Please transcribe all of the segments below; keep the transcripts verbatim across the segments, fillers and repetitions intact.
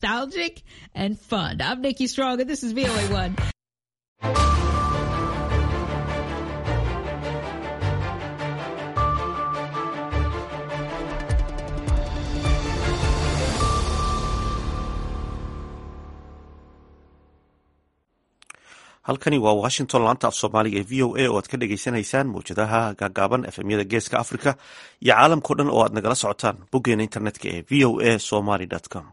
nostalgic and fun. I'm Nikki Strong, and this is V O A one. halkani waa washington laanta af soomaaliga ee v o a oo aad ka dhagaysanaysaan mawjadaha gaagaaban efemyada geeska africa iyo caalamkao dhan oo aad nagala socotaan boggeena internetka ee v o a somaly com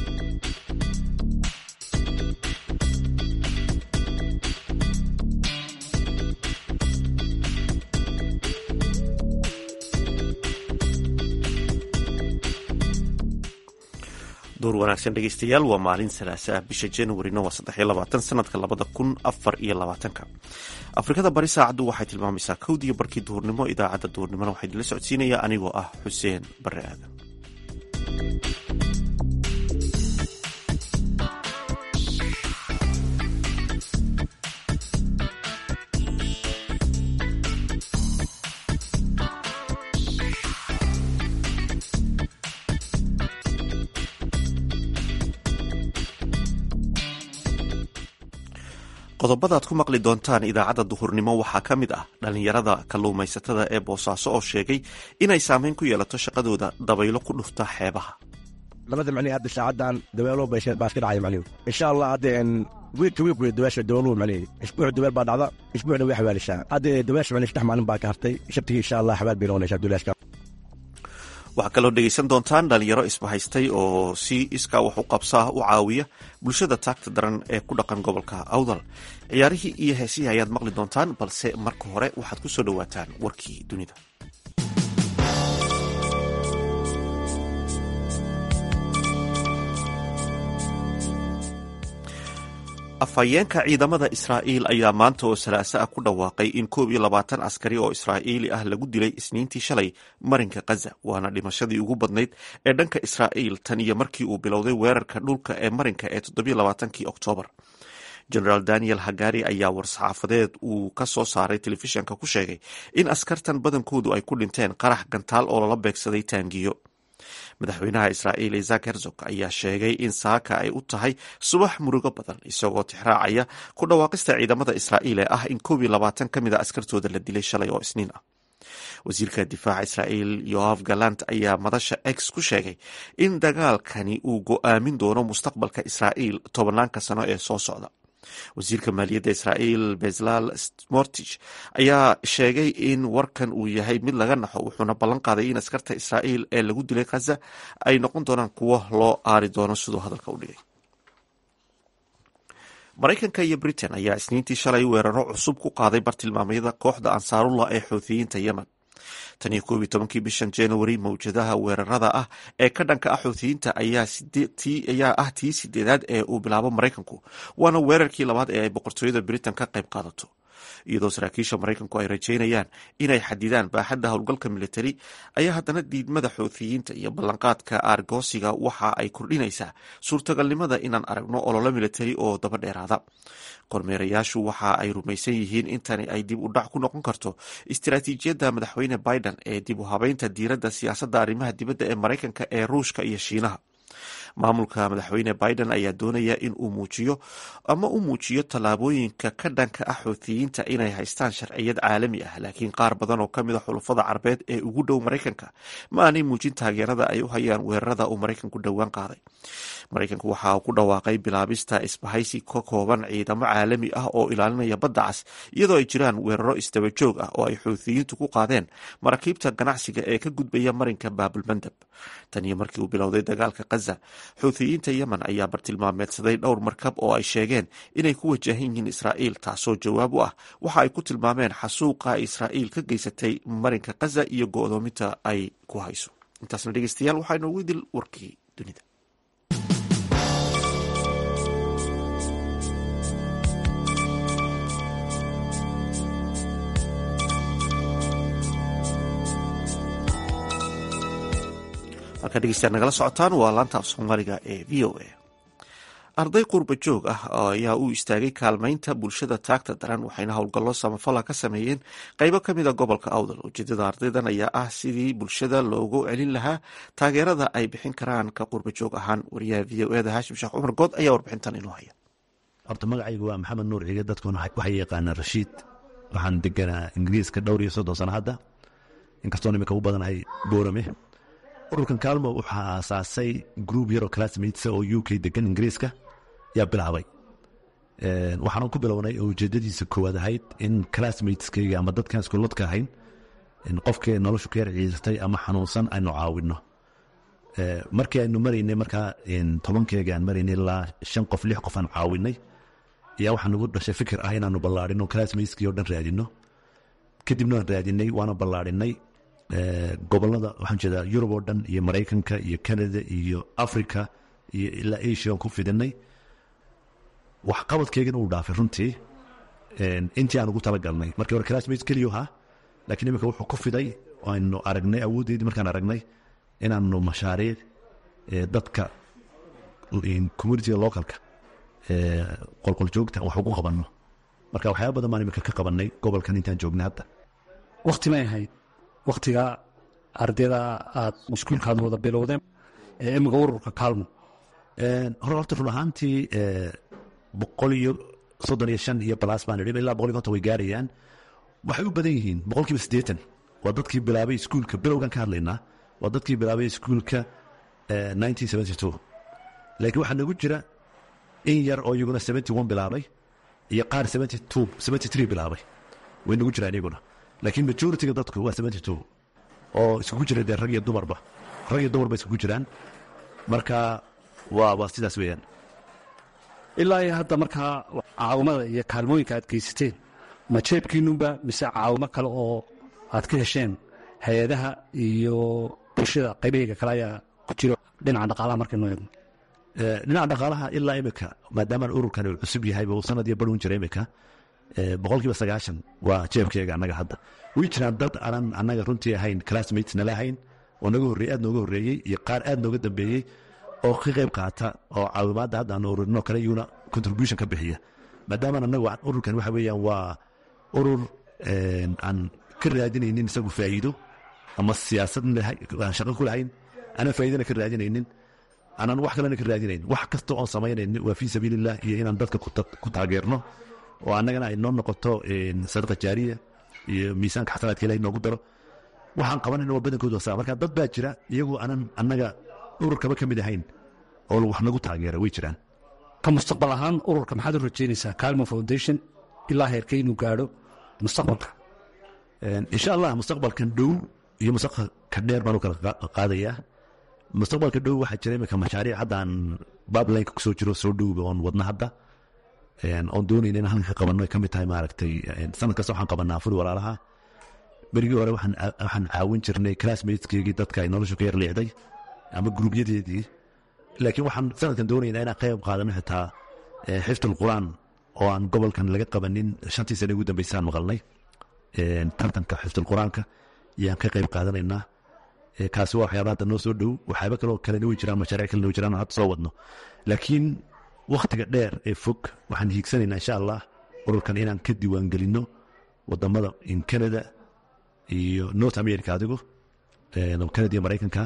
door wanaagsan dhegeystayaal waa maalin salaasa ah bisha januarina waa saddex iyo labaatan sanadka labada kun afar iyo labaatanka afrikada bari saacaddu waxay tilmaamaysaa kowdiiyo barkii duhurnimo idaacadda duhurnimona waxaa idinla socodsiinaya anigoo ah xuseen bare aadan qodobada aad ku maqli doontaan idaacadda duhurnimo waxaa ka mid ah dhallinyarada kalluumaysatada ee boosaaso oo sheegay inay saameyn ku yeelato shaqadooda dabaylo ku dhufta xeebaha labada macnihi hadda saacadan dabeelo baa iska dhacaya macnihi insha allah hadda wiilka wiilku dabeesha dabeeluhu macnihi isbuuc dabeel baa dhacda isbuucna way xawaalishaa hadda dabeesha macnihi saddex maalin baa ka hartay shabtigii insha allah xawaal bay noqonaysaa duleeshka waxaa kaloo dhegaysan doontaan dhalinyaro isbahaystay oo si iskaa wax u qabsaa u caawiya bulshada taagta daran ee ku dhaqan gobolka awdal ciyaarihii iyo heesihii ayaad maqli doontaan balse marka hore waxaad ku soo dhowaataan warkii dunida afhayeenka ciidamada israa'iil ayaa maanta oo salaasa ah ku dhawaaqay in koob iyo labaatan askari oo israa'iili ah lagu dilay isniintii shalay marinka khaza waana dhimashadii ugu badnayd ee dhanka israa'iil tan iyo markii uu bilowday weerarka dhulka ee marinka ee toddobiyo labaatankii oktoobar genaraal daniel hagari ayaa war-saxaafadeed uu ka soo saaray telefishanka ku sheegay in askartan badankoodu ay ku dhinteen qarax gantaal oo lala beegsaday taangiyo madaxweynaha israa'iil isaac herzog ayaa sheegay in saaka ay u tahay subax murugo badan isagoo tixraacaya ku dhawaaqista ciidamada israa'iil ee ah in koob iyo labaatan ka mid a askartooda la dilay shalay oo isniin ah wasiirka difaaca israa'iil yoav galant ayaa madasha x ku sheegay in dagaalkani uu go'aamin doono mustaqbalka israa'iil tobanaanka sano ee soo socda wasiirka maaliyadda israa'iil bezalel smotrich ayaa sheegay in warkan uu yahay mid laga naxo wuxuuna ballan qaaday in askarta israa'iil ee lagu dilay khaza ay noqon doonaan kuwo loo aari doono siduu hadalka u dhigay maraykanka iyo britain ayaa isniintii shalay weeraro cusub ku qaaday bartilmaamyada kooxda ansaarullah ee xuuthiyiinta yemen tan iyo koob iyo tobankii bishan january mawjadaha weerarada ah ee ka dhanka ah xuuthiyiinta ayaa ah tii sideedaad ee uu bilaabo maraykanku waana weerarkii labaad ee ay boqortooyada britain ka qayb qaadato iyadoo saraakiisha maraykanku ay rajaynayaan inay xadidaan baaxadda howlgalka militari ayaa haddana diidmada xuuthiyiinta iyo ballanqaadka aargoosiga waxa ay kordhinaysaa suurtagalnimada inaan aragno ololo militari oo daba dheeraada kormeerayaashu waxa ay rumaysan yihiin in tani ay dib u dhac ku noqon karto istiraatiijiyadda madaxweyne biden ee dib u habeynta diiradda siyaasadda arrimaha dibadda ee maraykanka ee ruushka iyo shiinaha maamulka madaxweyne biden ayaa doonaya in uu muujiyo ama u muujiyo tallaabooyinka ka dhanka ah xuuthiyiinta inay haystaan sharciyad caalami ah laakiin qaar badan oo ka mid a xulafada carbeed ee ugu dhow maraykanka ma aanay muujin taageerada ay u hayaan weerarada uu maraykanku dhowaan qaaday maraykanku waxa uu ku dhawaaqay bilaabista isbahaysi ka kooban ciidamo caalami ah oo ilaalinaya badda cas iyadoo ay jiraan weeraro isdaba joog ah oo ay xuuthiyiintu ku qaadeen maraakiibta ganacsiga ee ka gudbaya marinka baabulmandab tan iyo markii uu bilowday dagaalka khaza xuuthiyiinta yemen ayaa bartilmaameedsaday dhowr markab oo ay sheegeen inay ku wajahan yihiin israa'iil taasoo jawaab u ah waxa ay ku tilmaameen xasuuqa israa'iil ka geysatay marinka khaza iyo go'doominta ay ku hayso intaasna dhegeystayaal waxaa inoogu dil warkii dunida halkaa dhegeystayaal nagala socotaan waa laanta af soomaaliga ee v o a arday qurba joog ah ayaa u istaagay kaalmaynta bulshada taagta daran waxayna howlgallo samafala ka sameeyeen qaybo ka mid a gobolka awdal. ujeedada ardaydan ayaa ah sidii bulshada loogu celin lahaa taageerada ay bixin karaan ka qurba joog ahaan. wariyaha v o eda haashim sheekh cumar good ayaa warbixintan inoo haya. horta magacaygu waa maxamed nuur ciige, dadkuna waxay yaqaanaa rashiid. waxaan deganaa ingiriiska dhowr iyo soddon sano hadda, inkastoo imika u badanahay boorame. ururkan kaalmo waxaa aasaasay gruub yaroo classmates oo u k degan ingiriiska yaa bilaabay. waxaan ku bilownay oo ujeedadiisa koowaad ahayd in classmateskayga ama dadkan iskuuladka ahayn qofkii noloshu ka yar ciidatay ama xanuunsan aynu caawinno. markii aynu maraynay markaa tobankeega aan maraynay ilaa shan qof lix qof aan caawinay ayaa waxaa nagu dhashay fikir ah inaanu ballaadhino classmateskii oo dhan raadino. kadibna waan raadinay waana ballaadhinay gobolada, waxaan jeedaa yurub oo dhan iyo maraykanka iyo canada iyo africa iyo ilaa asia aan ku fidinay. waxqabadkeygana uu dhaafay runtii intii aan ugu talagalnay. markii hore classmates keliyo ahaa, laakiin imika wuxuu ku fiday oo aynu aragnay awooddeedii markaan aragnay inaanu mashaariic dadka communitiga localka qolqoljoogta wax ugu qabanno. marka waxyaaba badan baan imika ka qabanay gobolkan intaan joognay hadda. wakti may ahayd waktiga ardayda aad iskuulkaad wada bilowdeen ee imika ururka kaalmo? hore horta run ahaantii boqol iyo soddon iyo shan iyo balaas baan idhi ilaa boqol iyo konton way gaarayaan. waxay u badan yihiin boqol kiiba siddeetan waa dadkii bilaabay iskuulka bilowgan ka hadlaynaa, waa dadkii bilaabay iskuulka nineteen seventy two. laakiin waxaa nagu jira in yar oo iyaguna seventy one bilaabay iyo qaar seventy two seventy three bilaabay way nagu jiraan iyaguna. laakiin majoritiga dadku waa seventy two oo iskugu jira dee rag iyo dumarba rag iyo dumarba iskugu jiraan. marka waa waa sidaas weeyaan. ilaa iyo hadda markaa caawimada iyo kaalmooyinka aad geysateen ma jeebkiinuba mise caawimo kale oo aad ka hesheen hay-adaha iyo bulshada qaybaheyga kale ayaa ku jiro dhinaca dhaqaalaha markaynu eegno? dhinaca dhaqaalaha ilaa imika maadaamaan ururkan uu cusub yahayba uu sanad iyo barun jira imika boqol kiiba sagaashan waa jeebkeyga annaga hadda. way jiraan dad aanan annaga runtii ahayn classmates nala ahayn oo naga horreeyey aad nooga horreeyey iyo qaar aad nooga dambeeyey oo ka qayb qaata oo caawimaadda hadda aanu ururinoo kale iyuna contribution ka bixiya. maadaamaan annagu ururkan waxa weeyaan waa urur aan ka raadinaynin isagu faa'iido ama siyaasad aan shaqo ku lahayn, aanan faa'iidana ka raadinaynin, aanan wax kalena ka raadinayn. wax kasta oon samaynaynin waa fii sabiilillah iyo inaan dadka ku taageerno oo annagana ay noo noqoto sadaqa jaariya iyo miisaanka xasanaadka ilahay noogu daro. waxaan qabanayna waa badankooda wasaa. marka dad baa jira iyagu aanan annaga ururkaba ka mid ahayn oo wax nagu taageera way jiraan. ka mustaqbal ahaan ururka maxaad u rajaynaysaa Kaalmo Foundation ilaa heerkee inuu gaadho mustaqbalka? insha allah mustaqbalkan dhow iyo mustaqbalka dheer baan u kala qaadayaa. mustaqbalka dhow waxaa jira imika mashaariic haddaan bablineka kusoo jiro soo dhowba oon wadna hadda oon doonayna in halkan ka qabanno ay ka mid tahay maaragtay sanad kasta waxaan qabanaa furi walaalaha. berigii hore waxaan caawin jirnay classmateskeygii dadka ay noloshu ka yar liicday ama gruubyadeedii. laakiin waxaan sanadkan doonaynaa inaan qayb qaadano xitaa xifdul qur'aan oo aan gobolkan laga qabanin shantii sane ugu dambaysaan maqalnay. tartanka xifdul qur'aanka yaan ka qayb qaadanaynaa. kaasi waa waxyaaba hadda noo soo dhow. waxyaaba kaloo kalena way jiraan, mashaariic kalena way jiraan hadda soo wadno. laakiin wakhtiga dheer ee fog waxaan hiigsanaynaa insha allah ururkan inaan ka diiwaangelinno wadamada in canada iyo north america adigu canada iyo maraykanka,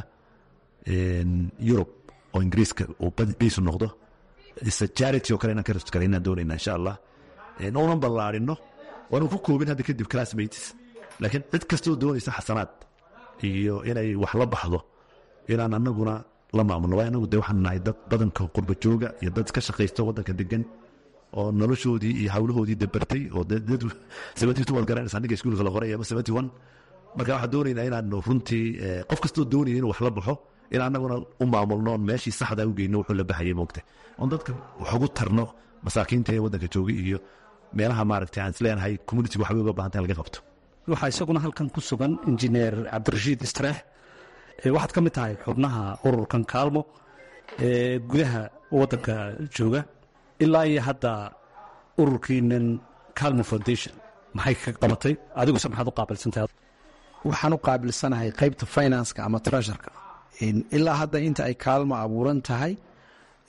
yurub oo ingiriiska uu badiisu noqdo, isa charity oo kale inaan ka rastgala inaan doonaynaa insha allah. oonan ballaarino waanu ku koobin hadda kadib classmates, laakiin cid kastoo doonaysa xasanaad iyo inay wax la baxdo inaan anaguna la maamulno. waa anagu de waxaan nahay dad badanka qurba jooga iyo dad ka shaqaysta waddanka degan oo noloshoodii iyo hawlahoodii dabartay oo dad seventy two waad garanaysa aniga iskuulka la qoray ama seventy one. marka waxaan doonaynaa inaanu runtii qof kastoo doonaya inuu wax la baxo in anaguna u maamulno oon meeshii saxda u geyno wuxuu la baxayay moogta oon dadka wax ugu tarno masaakiinta ee waddanka jooga iyo meelaha maaragtay aan isleenahay communitiga waxbay uga baahan tahay laga qabto. waxaa isaguna halkan ku sugan injineer cabdirashiid istreex. waxaad ka mid tahay xubnaha ururkan kaalmo ee gudaha waddanka jooga. ilaa iyo hadda ururkiinan Kaalmo Foundation maxay ka qabatay? adiguse maxaad u qaabilsantahay? waxaan u qaabilsanahay qaybta financeka ama treasureka. ilaa hadda inta ay kaalmo abuuran tahay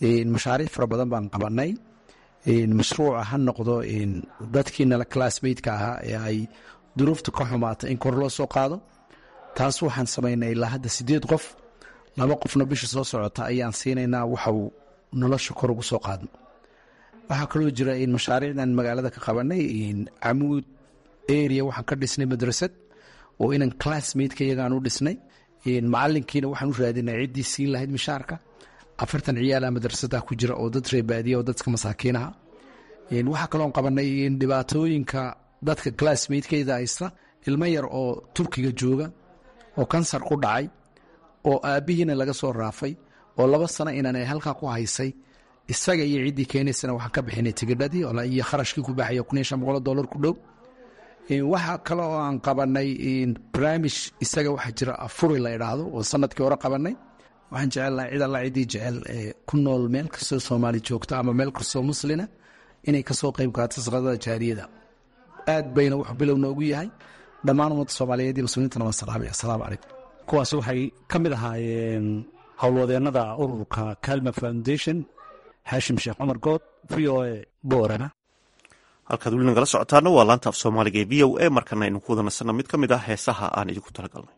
mashaariic fara badan baan qabanay. mashruuca ha noqdo dadkiinala classmateka ahaa ee ay duruufta ka xumaata in kor loo soo qaado. taas waxaan samaynay ilaa hadda sideed qof, laba qofna bisha soo socota ayaan siinaynaa waxa uu nolosha kor ugu soo qaadno. waxaa kaloo jira in mashaariicdan magaalada ka qabanay camuud area waxaan ka dhisnay madrasad oo inan classmateka iyagaan u dhisnay. macalinkiina waxaan u raadinay ciddii siin lahayd mishaarka. afartan ciyaala madrasada ku jira oo dad reebaadiya oo dadka masaakiinaha. waxaa kaloon qabanay dhibaatooyinka dadka classmatekeyda haysta, ilmo yar oo turkiga jooga oo kansar ku dhacay oo aabbihiina laga soo raafay oo laba sano inan ay halkaa ku haysay. isaga iyo ciddii keenaysana waxaan ka bixinay tigidhadii iyo kharashkii ku baxaya kun iyo shan boqol dollar ku dhow. waxaa kale oo aan qabanay barnaamij isaga waxaa jira afuri la idhaahdo oo sanadkii hore qabanay. waxaan jecelnahay cid alla ciddii jecel ee ku nool meel kastoo soomaali joogta ama meel kastoo muslina inay kasoo qayb qaato sadaqada jaariyada. aad bayna wax bilow noogu yahay. dhammaan ummadda soomaaliyeed iyo muslimiintana waan salaamay. assalaamu calaykum. kuwaas waxay ka mid ahaayeen howlwadeennada ururka Kalma Foundation. Haashim Sheekh Cumar Good, V O A Boorana. halkaad weli nagala socotaana waa laanta af soomaaliga ee v o a. markana aynu ku wada nasanno mid ka mid ah heesaha aan idinku talagalnay.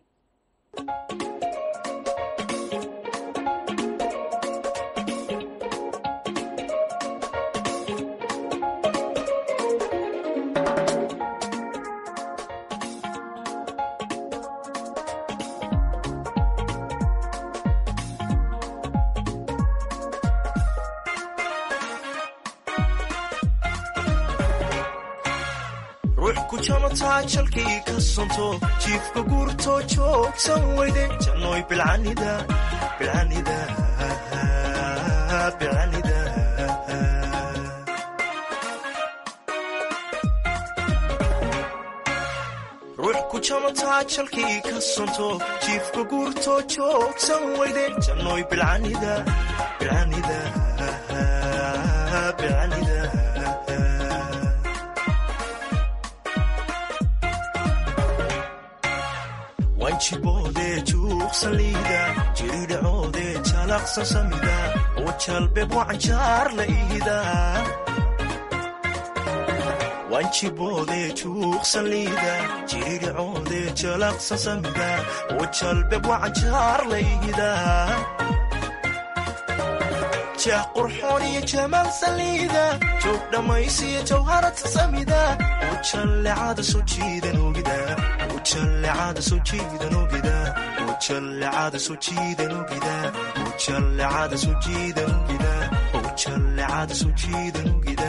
jalkii ka sonto jiifka guurto joogsan weyde jannoy bilcanida bilcanida bilcanida ruux ku jamataa jalkii ka sonto jiifka guurto joogsan weyde jannoy bilcanida bilcanida bilcanida wanjiboode juuqsan liida jiridhacoode jalaqsan samida oo jalbeeb wacanjaar la iida wanjiboode juuqsan liida jiridhacoode jalaqsan samida oo jalbeeb wacanjaar la iida jah qurxoon iyo jamaal saliida joog dhammaysiyo jawharata samida oo jallecada soo jiidan ogida jallecada soo jiidan ogida jallecada soo jiidan ogida jallecada soo jiidan ogida jallecada soo jiidan ogida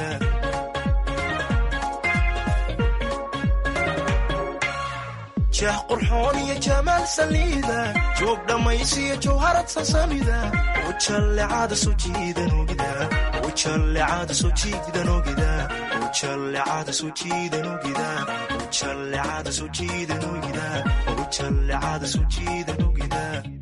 jah qurxoon iyo jamaal saliida joog dhammaysiyo jawharad sasamida jallecada soo jiidan ogida jallecada soo jiidan ogida jallecada soo jiidan ogida jallecada soo jiidan ogida jallecada soo jiidan ogida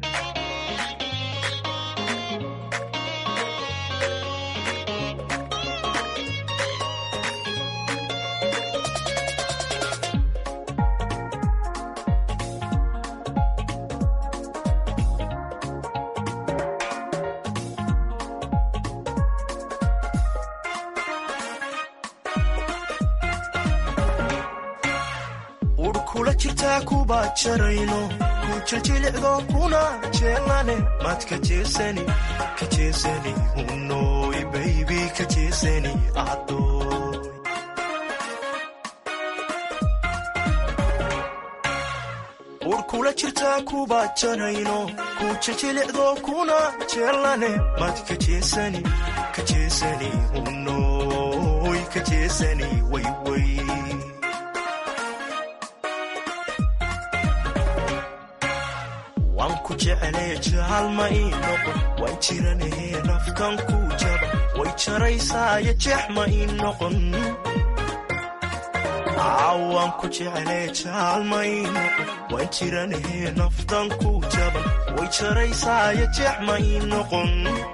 kuba jarayno ku jiljilicdo kuna jeelane mad ka jeesani ka jeesani unoy baby ka jeesani adoy urkula jirtaa kuba jarayno ku jiljilicdo kuna jeelane mad ka jeesani ka jeesani unoy ka jeesani way way jeclee jaalma ii noqon way jiranahee naftan ku jaba way jaraysaayo jeex ma ii noqon waan ku jeclee jaalma ii noqon way jiranahee naftan ku jaba way jaraysaayo jeex ma ii noqon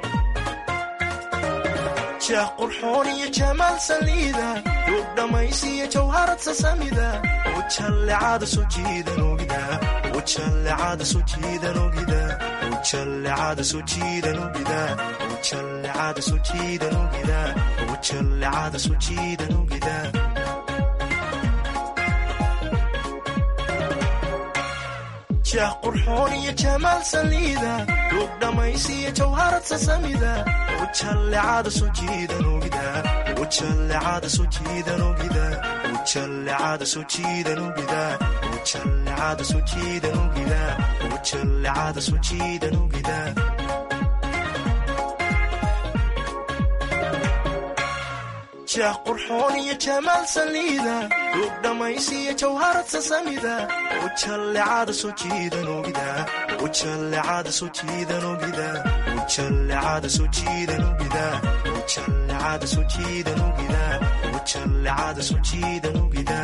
jah qurxoon iyo jamaal saliida duug dhammaysiyo jawharad sasamida oo jallecada soo jiidan ogida jallecada soo jiidan ogida jallecada soo jiidan ogida wajallecada soo jiidan ogida wajallecada soo jiidan ogida jah qurxoon iyo jamaal saliida duug dhammaysiyo jawharad sasamida wajallecada soo jiidan ogida wajallecada soo jiidan ogida wajallecada soo jiidan ogida wajallecada soo jiidan ogida wajallecada soo jiidan ogida jah qurxoon iyo jamaal saliida duug dhammaysiyo jawharad sasamida wajallecada soo jiidan ogida wajallecada soo jiidan ogida wajallecada soo jiidan ogida wajallecada soo jiidan ogida wajallecada soo jiidan ogida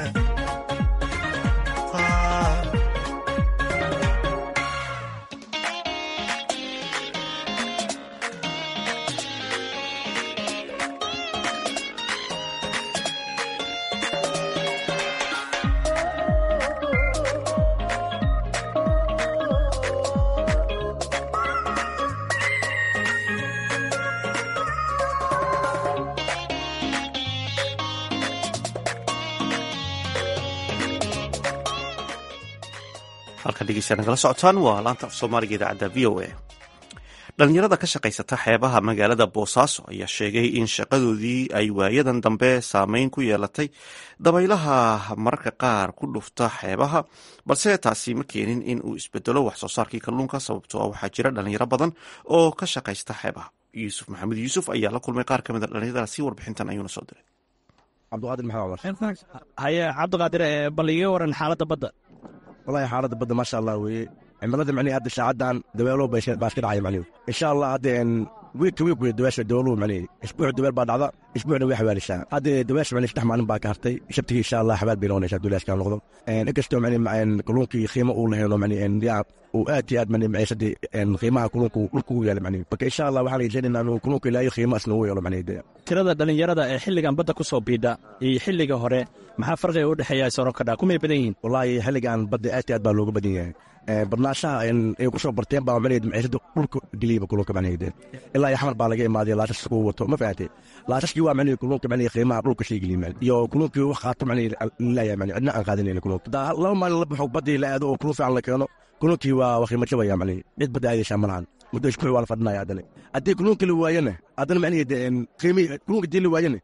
halkan dhegeystayaal nagala socotaan waa laanta af soomaaliga idaacadda v o a dhalinyarada ka shaqaysata xeebaha magaalada boosaaso ayaa sheegay in shaqadoodii ay waayadan dambe saameyn ku yeelatay dabaylaha mararka qaar ku dhufta xeebaha balse taasi ma keenin in uu isbedelo wax soo saarkii kalluunka sababtoo ah waxaa jira dhalinyaro badan oo ka shaqaysta xeebaha yuusuf maxamed yuusuf ayaa la kulmay qaar ka mid a dhalinyaradaasi warbixintan ayuuna soo diray cabdiqaadir maxamed cumar haye cabdiqaadir bal iga waran xaaladda badda walahi xaaladda badda maasha allah weye cimilada mani hadda saacadan dabeelo baa iska dhacaya mani insha allah hadda wiilka wiilku dabeesha dabeeluhu mani isbuuc dabeel baa dhacda isbuucna way xawaalishaa hadda dabeesha mani saddex maalin baa ka hartay shabtigii insha allah xabaal bay noqonaysaa duulaashka noqdo inkastoo mani kalluunkii qiimo uu lahayno mani uu aad iyo aad mani maciisadii qiimaha kalluunku dhulku u yaala mani marka insha allah waxaan rajaynaynaa inuu kalluunka ilaahay qiimo asna u yeelo mani tirada dhalinyarada ee xilligan badda ku soo biidha iyo xilliga hore maxaa farqiga u dhexeeya sorokadha kumay badan yihiin wallaahi xilligan badda aad iyo aad baa looga badan yahay barnaashaha ay ku soo barteen baa macnaheedu maciisada dhulka geliyba kalluunka macnaheedu ilaa iyo xamar baa laga imaaday laashash ku wato ma fahatay laashashkii waa macnaheedu kalluunka macnaheedu qiimaha dhulka shay geliya iyo kalluunkii wax qaato macnaheedu leeyahay macnaheedu cidna aan qaadanayna kalluunka daa laba maalin la baxo baddii la aado oo kalluun fiican la keeno kalluunkii waa qiimo jabaya macnaheedu cid badda aadaysaa malahan muddo isbuuc waa la fadhinaya haddana haddii kalluunka la waayana haddana macnaheedu qiimii kalluunka dii la waayana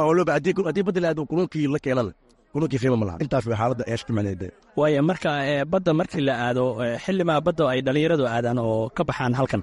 haddii badda la aado kalluunkii la keenana kalluunkii qiimo ma laha intaas way xaaladda eeshka macnaheedu waayo marka badda markii la aado xillimaa badda ay dhalinyaradu aadaan oo ka baxaan halkan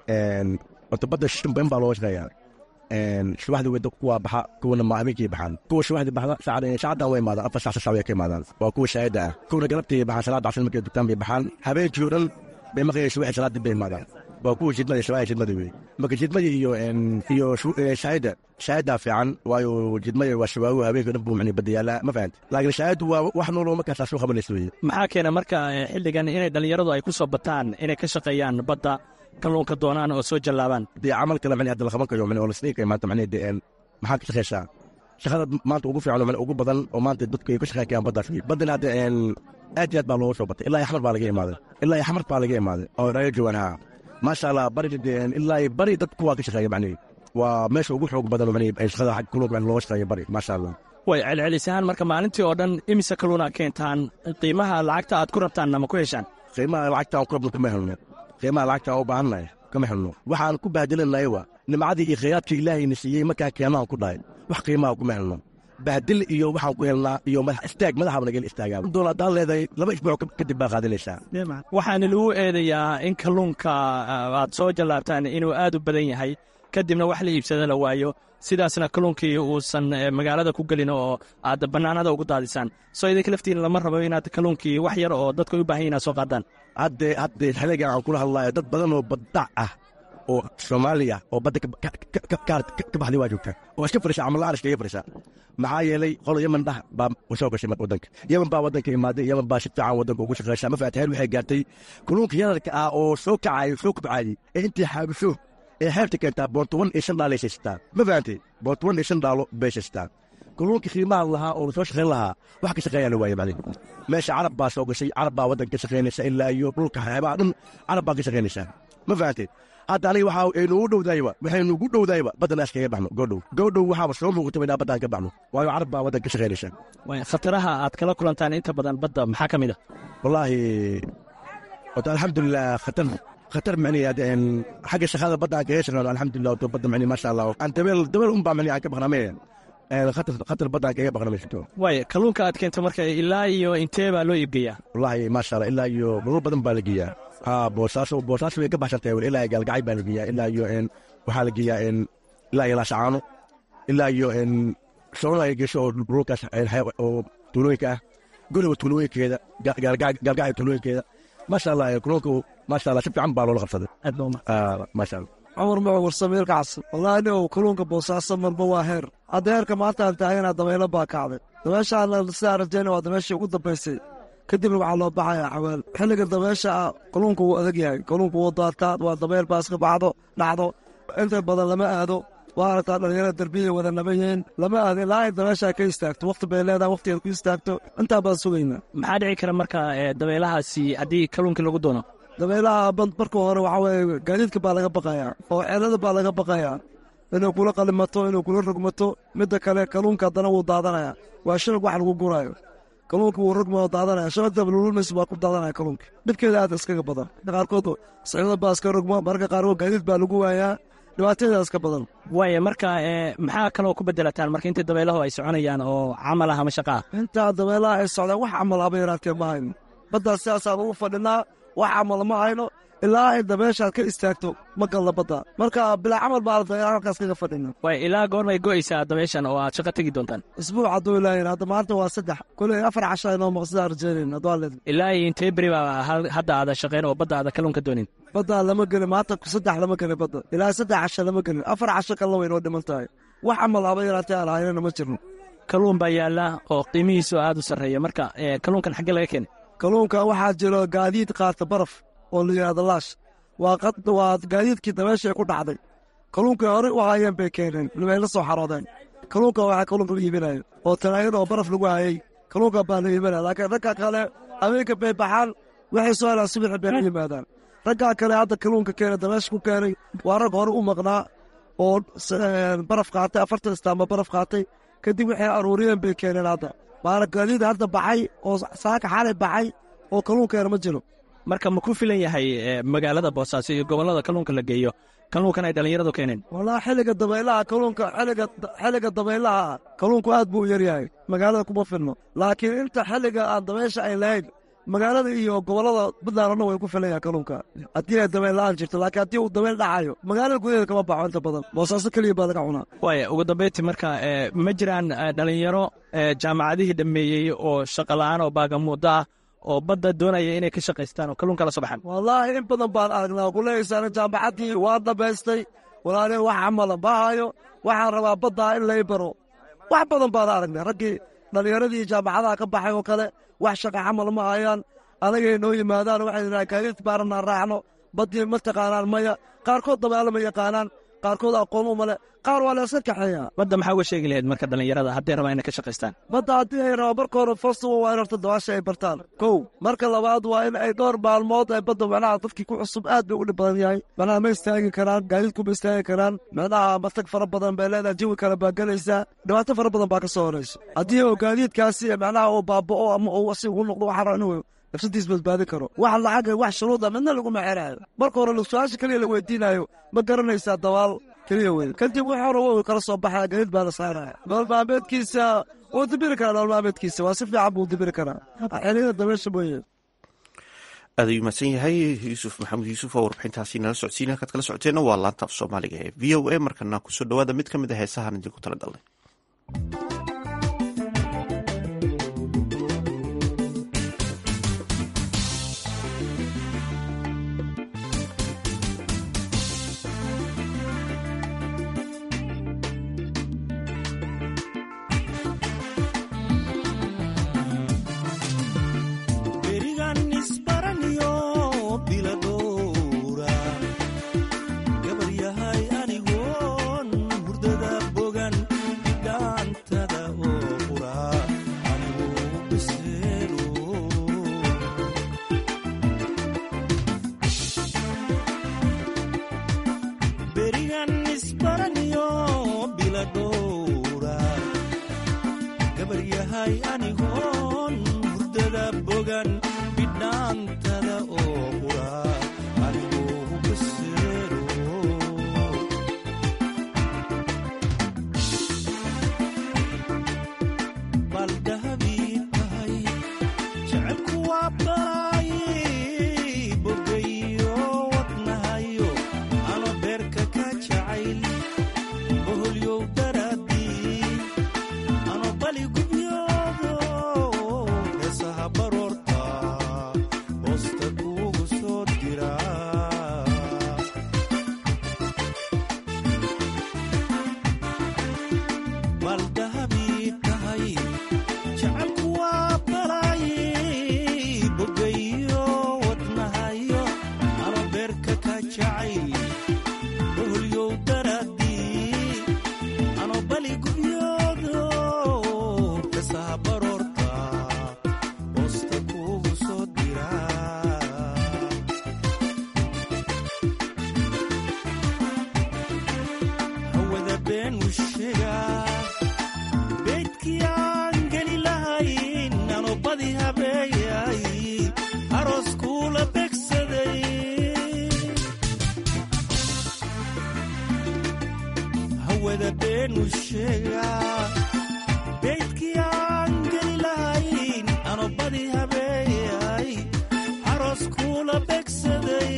horta badda shanbayn baa looga shaqeeyaa shubaxdii wada kuwa baxa kuwana maaaminkii baxaan kuwa shubaxdii baxda saacadan way imaadaan afar saac way ka imaadaan waa kuwa shaahida ah kuwana galabtii baxaan salaada cashan markay dugtaan bay baxaan habeenkii oo dhan bay maqlayeen shubaxii salaadii bay imaadaan waa kuwa jidmada shubaxii jidmada wey marka jidmadii iyo iyo shaahida shaahidaa fiican waayo jidmada waa shabaago habeenkii dhan buu macnii badda yaallaa ma fahanta laakiin shaahiddu waa wax nooloo markaasaa soo qabanaysa weye maxaa keena marka xilligan inay dhalinyaradu ay ku soo bataan inay ka shaqeeyaan badda kalluunka doonaan oo soo jallaabaan dee camal kale mani hadda la qaban kayo mani oo lasdhigi kaya maanta macnii de maxaa ka shaqeysaa shaqada maanta ugu fiican oo mani ugu badan oo maanta dadku ay ka shaqeyn kayaan baddaas wey baddana hadda aad iyo aad baa looga soo batay ilaa iyo xamar baa laga imaaday ilaa iyo xamar baa laga imaaday oo rayo joogaan haa maasha allah bari ilaa iyo bari dadku waa ka shaqeeya macnii waa meesha ugu xoog badan mani shaqada kalluunka mani looga shaqeeya bari maasha allah way celcelisahaan marka maalintii oo dhan imise kalluuna keentaan qiimaha lacagta aad ku rabtaanna ma ku heshaan qiimaha lacagta aan ku rabno kama helno qiimaha lacagta aan u baahannahay kama helno waxaan ku bahdilannahay waa nimcadii iyo khayraadka ilaahayna siiyey markaa keenahan ku dhahay wax qiimaha kuma helno bahdil iyo waxaan ku helnaa iyo madax istaag madaxaba nagala istaagaa doon haddaan leedahay laba isbuuc kadib baa qaadanaysaa waxaana lagu eedayaa in kalluunka aad soo jallaabtaan inuu aad u badan yahay kadibna wax la iibsada la waayo sidaasna kalluunkii uusan magaalada ku gelin oo aad bannaanada ugu daadisaan soo idinka laftiin lama rabo inaad kalluunkii wax yar oo dadka u baahan inaad soo qaadaan hadde hadde xiligan aan kula hadlayo dad badan oo baddac ah oo soomaaliya oo badda ka baxday waa joogtaa oo iska fadhisha camal ariska iga fadhisha maxaa yeelay qolo yeman dhah baa soo gashay waddanka yeman baa waddanka imaaday yeman baa si fiican waddanka ugu shaqeysha ma fahatay heer waxay gaartay kalluunka yararka ah oo soo kacayo soo kubcaayey ee intii xaabisho ee xeebta keentaa boontoban iyo shan dhaalay shaystaa ma fahantay boontoban iyo shan dhaalo bay shaystaa kalluunkii qiimaha lahaa oo lasoo shaqayn lahaa wax ka shaqeeyaa la waaye macnii meesha carab baa soo gashay carab baa waddanka ka shaqaynaysa ilaa iyo dhulka xeebaha dhan carab baa ka shaqaynaysaa ma fahantay hadda aniga waxaa aynugu dhowdaayba waxaynugu dhowdaayba baddan askaga baxno goodhow goodhow waxaaba soo muuqata inaa baddaan ka baxno waayo carab baa waddan ka shaqaynaysa khataraha aad kala kulantaan inta badan badda maxaa ka mid ah wallaahi wata alxamdulilah khatar khatar macnihi xagga shaqada badda aan kaga shaqeyno alxamdulilah wato badda macnihi maasha allah aan dabeel dabeel unbaa macnihi aan ka baqnamee khatar khatar badda aan kaga baqna ma jirto waay kalluunka aad keento marka ilaa iyo intee baa loo iibgeeyaa wallaahi maasha allah ilaa iyo maruur badan baa la geeyaa ha boosaaso boosaaso way ka baxsantahay wel ilaa gaalgacay baa la geeyaa ilaa iyo waxaa la geeyaa ilaa iyo laashacaano ilaa iyo soona ay gesho oo dhulkaas oo tuulooyinka ah guriga tuulooyinkeeda gaalgacay tuulooyinkeeda maasha allah kalluunka maasha allah si fiican baa loola qabsaday maasha allah cumar maco warsamiilka cas wallaahi nin ou kalluunka boosaaso marba waa heer hadda heerka maanta aan taagana dabaylo baa kacday dabeeshaana sidaa rajayna waa dabeeshii ugu dambaysay kadibna waxaa loo baxayaa xawaal xilliga dabeesha ah kalluunka wuu adag yahay kalluunka wuu daataa waa dabeyl baa iska bacdo dhacdo inta badan lama aado waa aragtaa dhalinyarada darbiyay wada naba yihiin lama aado ilaa ay dabeeshaa ka istaagto wakhti bay leedahay wakhtigeed ku istaagto intaa baan sugaynaa maxaa dhici kara marka dabeelahaasi haddii kalluunkii lagu doono dabeelaha marka hore waxaa weeye gaadiidka baa laga baqayaa oo ceelada baa laga baqayaa inuu kula qalimato inuu kula rogmato midda kale kalluunka haddana wuu daadanayaa waa shabag wax lagu guraayo kalluunka wuu rogma oo daadanaya shabagdaba lululmaysa baa ku daadanaya kalluunka dhibkeeda aad iskaga badan qaarkood sicida baa iska rogma marka qaarkood gaadiid baa lagu waayaa dhibaatadeeda iska badan waaya marka maxaa kaloo ku bedelataan marka inta dabeelahu ay soconayaan oo camal ah ama shaqa ah intaa dabeelaha ay socdaan wax camal haba yaraatee ma hayno baddaas sidaasaan ugu fadhinaa wax camal ma hayno ilaa ay dabeeshaad ka istaagto ma galna badda marka bilaa camal baa dabeela halkaas kaga fadhina waay ilaa goormay go'aysaa dabeeshan oo aad shaqa tegi doontaan isbuuc hadduu ilaahin hadda maanta waa saddex koley afar casha inoo maqsidaa rajaynayn hadduu leed ilaa iyo intee beri baa hadda aada shaqayn oo badda aada kalluunka doonin badda lama gelin maanta saddex lama gelin badda ilaa saddex casha lama gelin afar casho kalna way noo dhiman tahay wax camal haba yaraatee aan haynana ma jirno kalluun baa yaalla oo qiimihiisu aad u sarreeya marka kalluunkan xaggee laga keenay kalluunka waxaa jiro gaadiid qaata baraf oo la yidhahdo laash waa gaadiidkii dabeesha ku dhacday kalluunkii hore u hayeen bay keeneen way la soo xaroodeen kalluunka waxaa kalluunka la iibinayo oo tanaagin oo baraf lagu hayey kalluunka baa la iibinaya laakiin ragga kale habeenka bay baxaan waxay soo helaan subaxi bay la yimaadaan raggaa kale hadda kalluunka keenay dabeesha ku keenay waa rag hore u maqnaa oo baraf qaatay afartan istaamba baraf qaatay kadib waxay aruuriyeen bay keeneen hadda waana gaadiid hadda baxay oo saaka xalay baxay oo kalluunkeena ma jiro marka ma ku filan yahay magaalada boosaaso iyo gobollada kalluunka la geeyo kalluunkan ay dhallinyaradu keeneen wallaahi xilliga dabaylaha kalluunka xilliga dabaylaha kalluunku aad buu u yaryahay magaalada kuma filno laakiin inta xilliga aan dabeesha ay lahayn magaalada iyo gobollada puntland odhan way ku filan yahay kalluunka haddii ay dabayl la'aan jirto laakiin haddii uu dabayl dhacayo magaalada gudaheeda kama baxo inta badan boosaaso keliya baa laga cunaa waaya ugu dambayntii marka ma jiraan dhallinyaro jaamacadihii dhammeeyey oo shaqola'aan oo baagamuuddo ah oo badda doonaya inay ka shaqaystaan oo kalluunka la soo baxaan wallaahi in badan baan aragnaa kuleeyaysaan jaamacaddii waa dhammaystay walaalin wax camala ma hayo waxaan rabaa baddaa in lay baro wax badan baan aragnay raggii dhallinyaradii jaamacadaha ka baxay oo kale wax shaqa camal ma hayaan adagay noo yimaadaan waxay yidhahaan gaadiid baaranaan raacno baddii ma taqaanaan maya qaarkood dabeelo ma yaqaanaan qaarkood aqoon uma leh qaar waa la iska kaxeeyaa badda maxaa uga sheegi lahayd marka dhallinyarada hadday rabaan inay ka shaqaystaan badda haddii ay rabaan marka hore festival waa in horta dabaasha ay bartaan kow marka labaad waa in ay dhowr maalmood ay badda macnaha dadkii ku cusub aad bay u dhib badan yahay macnaha ma istaagi karaan gaadiidku ma istaagi karaan macnaha matag fara badan bay leedahay jawi kale baa gelaysaa dhibaato fara badan baa ka soo horaysa haddii uu gaadiidkaasi macnaha uu baaba'o ama uu si ugu noqdo waxaa raba inuu nafsadiis badbaadin karo wax lacaga wax shuruuda midna laguma xerayo marka hore su-aasha keliya la weydiinayo ma garanaysaa dabaal keliya wey kadib wax hore wuu kala soo baxaya gaadiid baa la saaraya nolol maalmeedkiisa wuu dibiri karaa nolol maalmeedkiisa waa si fiican buu dibiri karaa xiliyada dabeesha mooye aad ayuu mahadsan yahay yuusuf maxamed yuusuf oo warbixintaasi nala socodsiina halkaad kala socoteenna waa laanta af soomaaliga ee v o a markana kusoo dhawaada mid ka mid a heesahan idinku tala galnay gabar yahay anigoon hurdada bogan tahay anigoon hurdada bogan bidhaantada oo qura anigoo hubaseero bal dahabii tahay jecelku waa balaaye bogayo wadnahayo ano beerka ka jacayl boholyow daraadii ano bali gubyoodo heesaha baroorta boosta kuugu soo dira bal dahabii tahay jecelku waa balaaye bogayo wadnahayo ano beerka ka jacayl boholyow daraadii ano bali gubyoodo heesaha baroorta boosta kuugu soo dira hawada been u sheegaa beydkii aan geli lahayn ano badi habeeyay aroos kuula begsaday hawada been u sheegaa beydkii aan geli lahayn ano badi habeeyay aroos kuula begsaday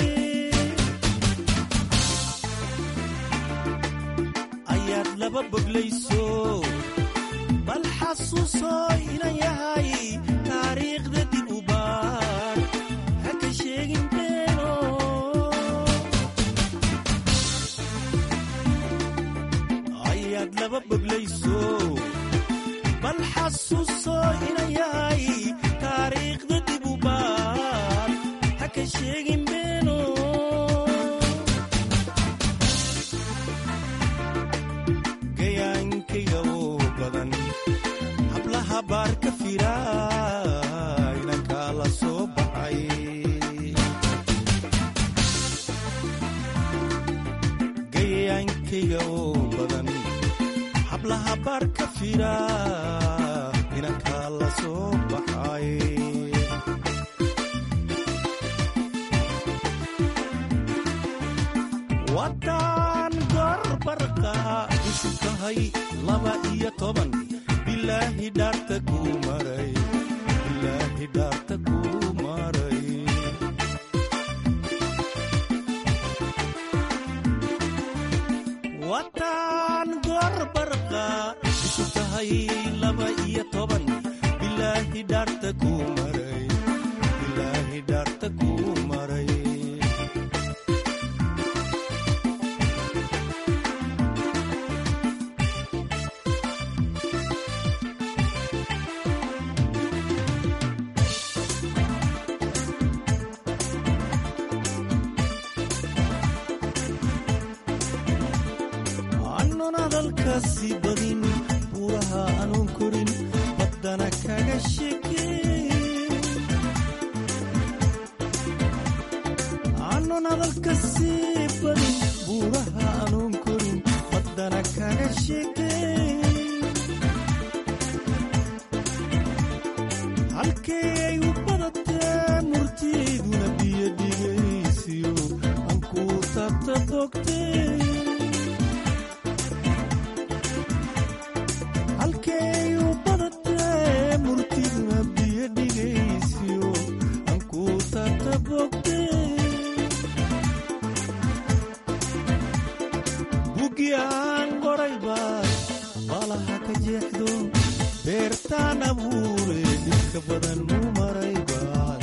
ayaad laba boglayso bal xasuuso inan yahay taariikhda dib u baar ha ka sheegin beeno ayaad laba boglayso bal xasuuso inan yahay taariikhda dib u baar ha ka sheegin beeno gayaankayga oo badan hablaha baar ka fira inankaa la soo baxay gayaankayga oo badan hablaha baar ka fira inankaa la soo baxay wadan gorbarqa isu tahay laba iyo toban bilaahi dhaarta kuu maray bilaahi dhaarta kuu maray wadan gorbarqa isu tahay laba iyo toban bilaahi dhaarta kuu maray bilaahi dhaarta kuu maray anon hadalkaasi badin buuraha anuun korin baddana kaga sheekeyn anon hadalkaasi badin buuraha anuun korin baddana kaga sheekeyn halkay ay u badatee murtiiduna biyo dhigaysiyo aan kuu taabta bogtay halkay u badatee murtiduna biyo dhigaysiyo aan kuu taabta bogtay bugi aan qoray baad baalaha ka jeexdo beertaan abuure dhibka badan muu maray baad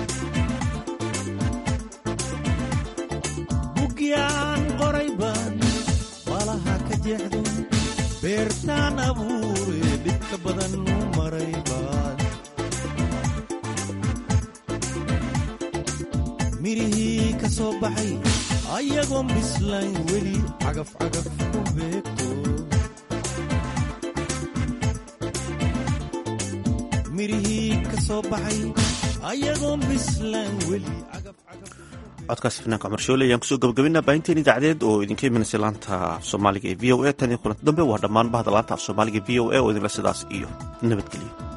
bugi aan qoray baad baalaha ka jeexdo beertaan abuure dhibka badan muu maray baad mirihii ka soo baxay ayagoon bislayn weli cagaf cagaf ku beegto mirihii ka soo baxay ayagoon bislaan weli codkaasi fanaanka cumar shoole ayaan kusoo gabagabinaa baahinteen idaacadeed oo idinka imanaysa laanta af soomaaliga ee v o a tan iyo kulanti dambe waa dhammaan bahda laanta af soomaaliga v o a oo idinla sidaas iyo nabadgelyo.